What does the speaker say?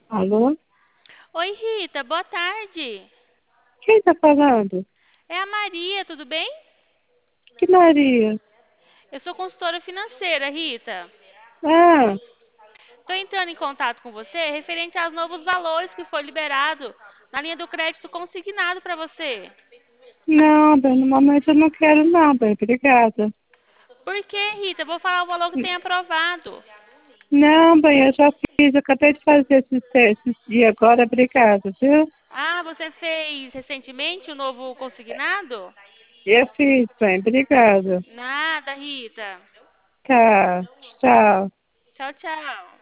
Alô? Oi, Rita, boa tarde. Quem tá falando? É a Maria, tudo bem? Que Maria? Eu sou consultora financeira, Rita. Ah, Estou entrando em contato com você referente aos novos valores que foi liberado na linha do crédito consignado para você. não, bem, no momento eu não quero não, bem, obrigada. Por quê, Rita? Eu vou falar o valor que tem aprovado. Não, bem, eu já fiz, eu acabei de fazer esses testes e agora, obrigada, viu? Ah, você fez recentemente o novo consignado? Eu fiz, bem, obrigada. Nada, Rita. Tá, tchau. Tchau, tchau.